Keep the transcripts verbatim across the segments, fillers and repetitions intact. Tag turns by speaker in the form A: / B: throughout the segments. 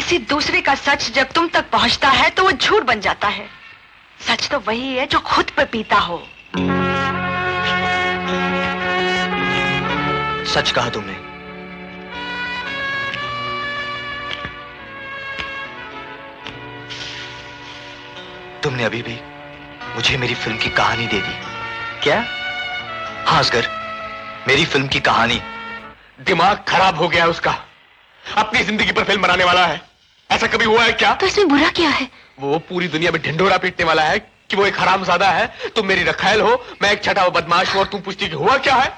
A: किसी दूसरे का सच जब तुम तक पहुंचता है तो वो झूठ बन जाता है। सच तो वही है जो खुद पे पीता हो।
B: सच कहा तुमने। तुमने अभी भी मुझे मेरी फिल्म की कहानी दे दी। क्या? हाँ असगर, मेरी फिल्म की कहानी।
C: दिमाग खराब हो गया है उसका। अपनी जिंदगी पर फिल्म बनाने वाला है। ऐसा कभी हुआ है क्या?
A: तो इसमें बुरा क्या है?
C: वो पूरी दुनिया में ढिंढोरा पीटने वाला है कि वो एक हरामजादा है, तुम मेरी रखैल हो, मैं एक छठा बदमाश हूं और तुम पूछती कि हुआ क्या है?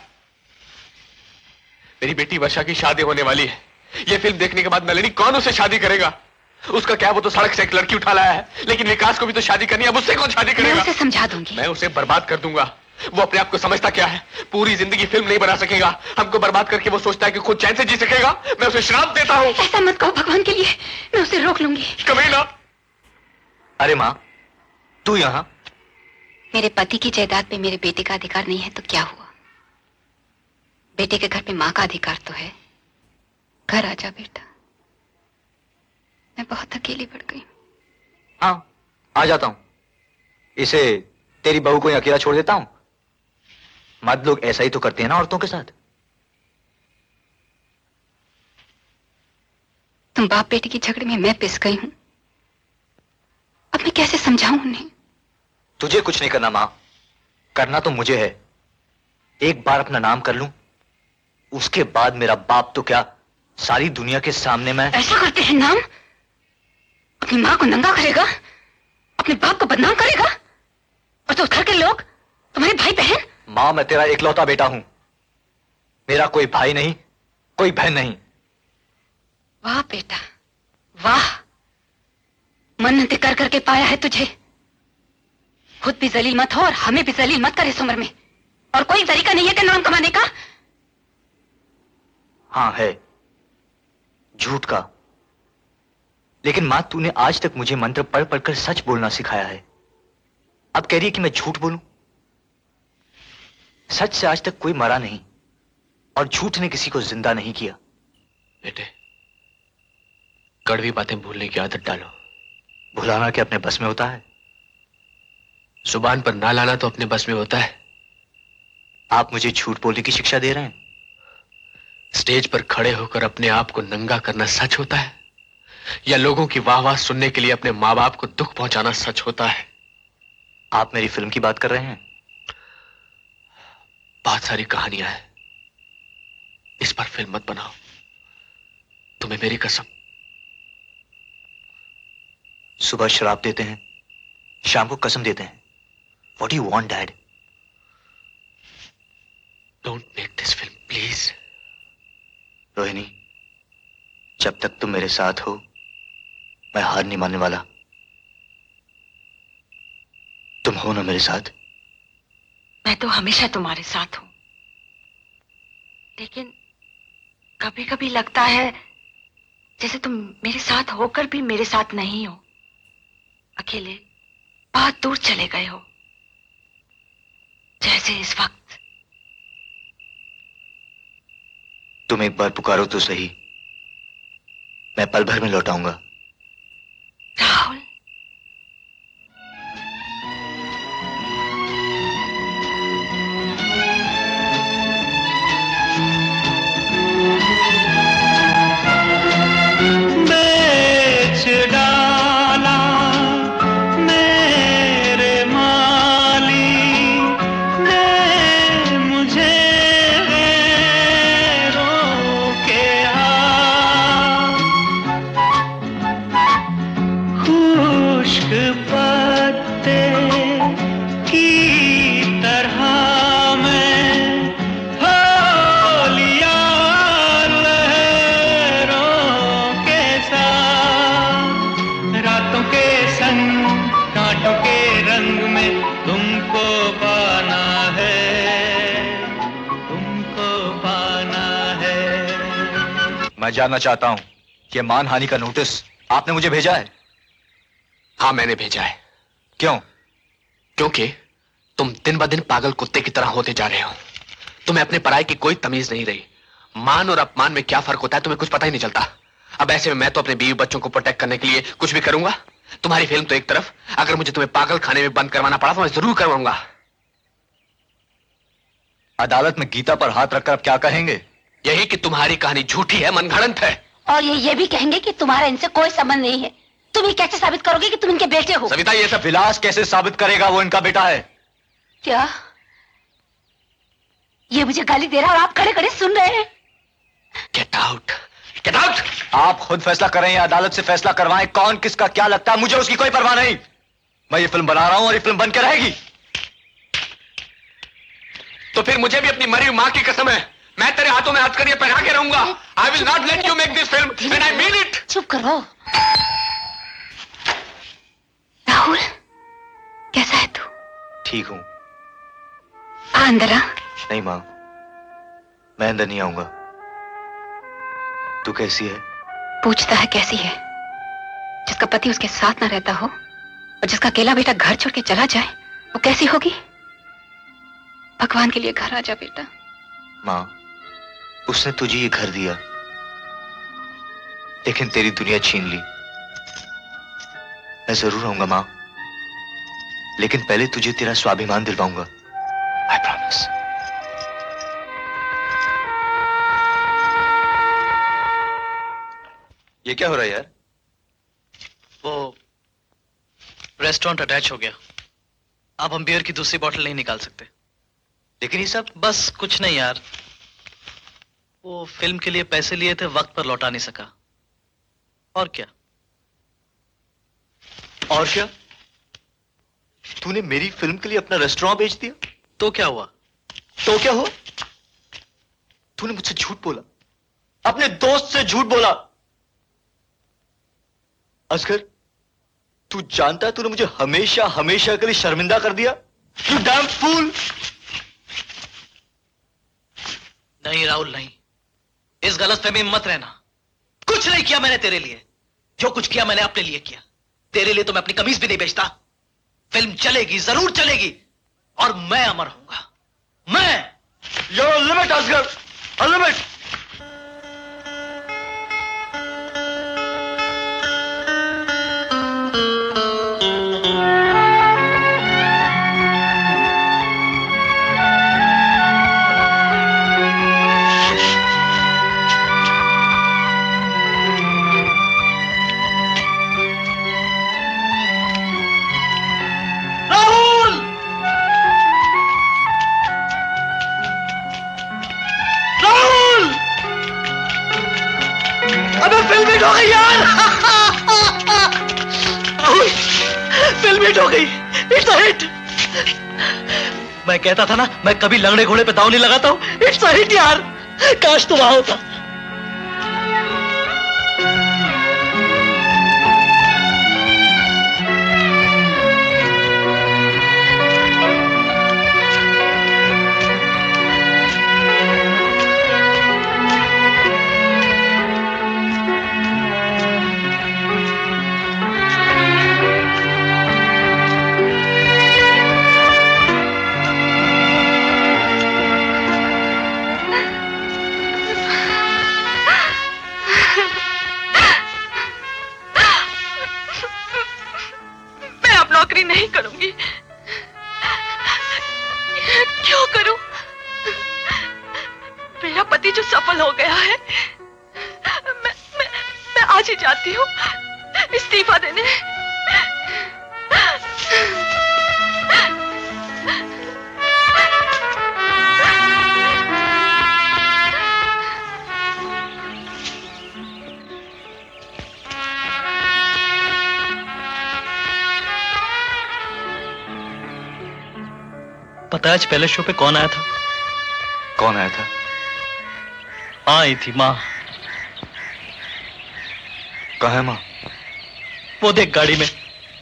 C: मेरी बेटी वर्षा की शादी होने वाली है। ये फिल्म देखने के बाद नलिनी कौन उसे शादी करेगा? उसका क्या, वो तो सड़क से एक लड़की उठा लाया है, लेकिन विकास को भी तो शादी करनी है। अब उससे कौन शादी करेगा?
A: मैं उसे समझा दूंगी।
C: मैं उसे बर्बाद कर दूंगा। वो अपने आप को समझता क्या है? पूरी जिंदगी फिल्म नहीं बना सकेगा। हमको बर्बाद करके वो सोचता है कि खुद चैन से जी सकेगा। मैं उसे श्राप देता हूं।
A: ऐसा मत कहो भगवान के लिए, मैं उसे रोक लूंगी।
C: कमीना!
B: अरे माँ, तू यहां?
A: मेरे पति की जायदाद पे मेरे बेटे का अधिकार नहीं है तो क्या हुआ? बेटे के घर पे माँ का अधिकार तो है। घर आजा बेटा, मैं बहुत अकेली पड़ गई।
B: हाँ, आ जाता हूं। इसे तेरी बहू को ही अकेला छोड़ देता हूं। मर्द लोग ऐसा ही तो करते हैं ना औरतों के साथ।
A: तुम बाप बेटे की झगड़े में मैं पिस गई हूं। अब मैं कैसे समझाऊं उन्हें?
B: तुझे कुछ नहीं करना मां, करना तो मुझे है। एक बार अपना नाम कर लूं, उसके बाद मेरा बाप तो क्या, सारी दुनिया के सामने मैं।
A: ऐसा करते हैं नाम? अपनी मां को नंगा करेगा, अपने बाप को बदनाम करेगा, और तो घर के लोग, तुम्हारे भाई बहन।
B: मां, मैं तेरा इकलौता बेटा हूं। मेरा कोई भाई नहीं, कोई बहन नहीं।
A: वाह बेटा वाह, मन्नतें कर करके पाया है तुझे। खुद भी जलील मत हो और हमें भी जलील मत कर इस उम्र में। और कोई तरीका नहीं है कि नाम कमाने का?
B: हाँ है, झूठ का। लेकिन मां, तूने आज तक मुझे मंत्र पढ़ पढ़कर सच बोलना सिखाया है। अब कह रही है कि मैं झूठ बोलूं? सच से आज तक कोई मरा नहीं और झूठ ने किसी को जिंदा नहीं किया।
C: बेटे, कड़वी बातें भूलने की आदत डालो।
B: भुलाना क्या अपने बस में होता है?
C: जुबान पर ना लाना तो अपने बस में होता है।
B: आप मुझे झूठ बोलने की शिक्षा दे रहे हैं?
C: स्टेज पर खड़े होकर अपने आप को नंगा करना सच होता है, या लोगों की वाह वाह सुनने के लिए अपने माँ बाप को दुख पहुंचाना सच होता है?
B: आप मेरी फिल्म की बात कर रहे हैं?
C: बहुत सारी कहानियां हैं, इस पर फिल्म मत बनाओ। तुम्हें मेरी कसम।
B: सुबह शराब देते हैं, शाम को कसम देते हैं। What do you want, Dad?
C: Don't make this film, please.
B: Rohini, जब तक तुम मेरे साथ हो, मैं हार नहीं मानने वाला। तुम हो ना मेरे साथ?
A: मैं तो हमेशा तुम्हारे साथ हूं, लेकिन कभी कभी लगता है जैसे तुम मेरे साथ होकर भी मेरे साथ नहीं हो। अकेले बहुत दूर चले गए हो, जैसे इस वक्त।
B: तुम एक बार पुकारो तो सही, मैं पल भर में लौट आऊंगा।
A: राहुल,
B: मैं जानना चाहता हूं कि मानहानि का नोटिस आपने मुझे भेजा है?
C: हाँ, मैंने भेजा है।
B: क्यों?
C: क्योंकि तुम दिन ब दिन पागल कुत्ते की तरह होते जा रहे हो। तुम्हें अपने पराये की कोई तमीज नहीं रही। मान और अपमान में क्या फर्क होता है तुम्हें कुछ पता ही नहीं चलता। अब ऐसे में मैं तो अपने बीवी बच्चों को प्रोटेक्ट करने के लिए कुछ भी करूंगा। तुम्हारी फिल्म तो एक तरफ, अगर मुझे तुम्हें पागल खाने में बंद करवाना पड़ा तो मैं जरूर करवाऊंगा।
B: अदालत में गीता पर हाथ रखकर अब क्या कहेंगे?
C: यही कि तुम्हारी कहानी झूठी है, मनगढ़ंत है।
A: और ये ये भी कहेंगे कि तुम्हारा इनसे कोई संबंध नहीं है। तुम ये कैसे साबित करोगे कि तुम इनके बेटे हो?
C: सविता, ये सब
B: विलास कैसे साबित करेगा वो इनका बेटा है?
A: क्या ये मुझे गाली दे रहा है और आप खड़े खड़े सुन रहे हैं?
C: Get out, get out.
B: आप खुद फैसला करें या अदालत से फैसला करवाएं, कौन किसका क्या लगता है, मुझे उसकी कोई परवाह नहीं। मैं ये फिल्म बना रहा हूं और ये फिल्म बन के रहेगी।
C: तो फिर मुझे भी अपनी मरी हुई मां की कसम है, मैं तेरे हाथों में हथकड़ियां पहना के रहूंगा। I will not let you make this film and I mean it.
A: चुप करो। राहुल, कैसा है तू?
B: ठीक हूं।
A: आ अंदर आ।
B: नहीं मां, मैं अंदर नहीं आऊंगा। तू कैसी है?
A: पूछता है कैसी है? जिसका पति उसके साथ ना रहता हो और जिसका अकेला बेटा घर छोड़ के चला जाए, वो कैसी होगी? भगवान के लिए घर आ जा बेटा।
B: मां, उसने तुझे ये घर दिया, लेकिन तेरी दुनिया छीन ली। मैं जरूर आऊंगा मां, लेकिन पहले तुझे तेरा स्वाभिमान दिलवाऊंगा। I promise. ये क्या हो रहा है यार?
D: वो रेस्टोरेंट अटैच हो गया, अब हम बियर की दूसरी बोतल नहीं निकाल सकते।
B: लेकिन ये सब
D: बस कुछ नहीं यार, वो फिल्म के लिए पैसे लिए थे, वक्त पर लौटा नहीं सका। और क्या?
B: और क्या? तूने मेरी फिल्म के लिए अपना रेस्टोरेंट बेच दिया?
D: तो क्या हुआ?
B: तो क्या हुआ? तूने मुझसे झूठ बोला, अपने दोस्त से झूठ बोला। असगर, तू जानता है तूने मुझे हमेशा हमेशा के लिए शर्मिंदा कर दिया। You damn fool!
D: नहीं राहुल नहीं, इस गलतफहमी में मत रहना। कुछ नहीं किया मैंने तेरे लिए, जो कुछ किया मैंने अपने लिए किया। तेरे लिए तो मैं अपनी कमीज भी नहीं बेचता। फिल्म चलेगी, जरूर चलेगी, और मैं अमर होऊंगा। मैं।
B: You're a limit, Asghar, a limit!
D: हो गई। It's a hit. मैं कहता था ना, मैं कभी लंगड़े घोड़े पे दांव नहीं लगाता हूं। इट्स अ हिट यार, काश तुम आओ था।
A: नहीं करूंगी। क्यों करूं? मेरा पति जो सफल हो गया है, मैं मैं मैं आज ही जाती हूँ इस्तीफा देने।
D: पता है आज पहले शो पे कौन आया था?
B: कौन आया था?
D: माँ आई थी। माँ।
B: कहाँ है माँ?
D: वो देख गाड़ी में।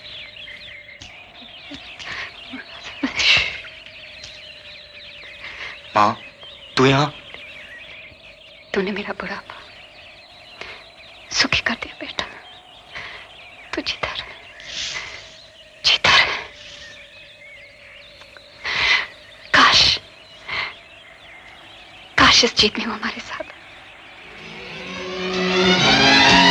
B: माँ, तू यहाँ?
A: तूने मेरा बुढ़ापा सुखी कर दिया बेटा। तू जीता रहे, जीता रहे। काश काश इस जीत में हो हमारे साथ।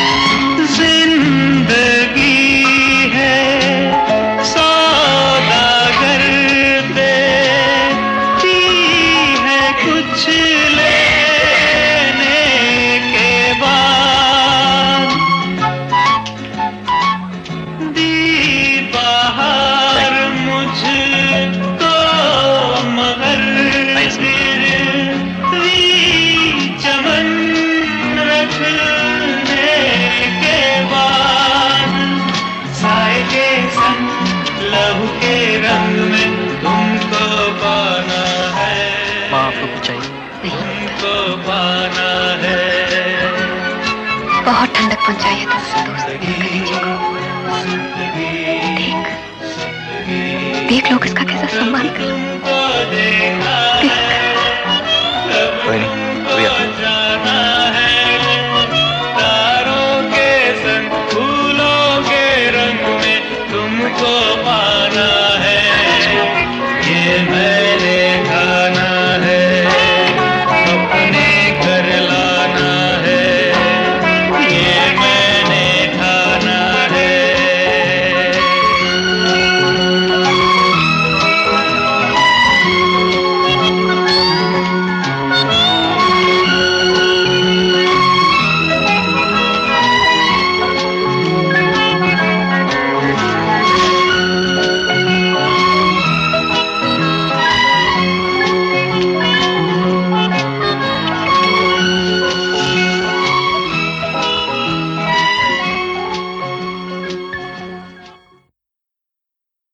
E: लहू के रंग में तुमको पाना है।
D: माँ आपको कुछ चाहिए?
E: तुमको पाना है।
A: बहुत ठंडक पहुंचाई है तुमसे दोस्त ने कलेजे को। देख देख लोग इसका कैसा सम्मान कर रहे हैं। देख
B: कोई नहीं, प्रिया।
E: तारों के संग फूलों के रंग में तुमको पाना है। ये मैं